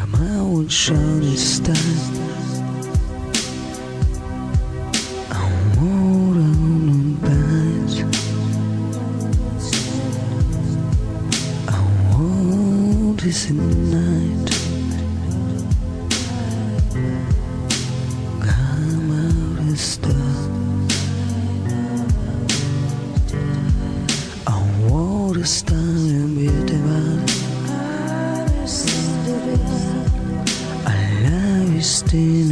my own shining star. I want on the bands. I want this in the night. Come out and start. I want to start and be divided. I love you still.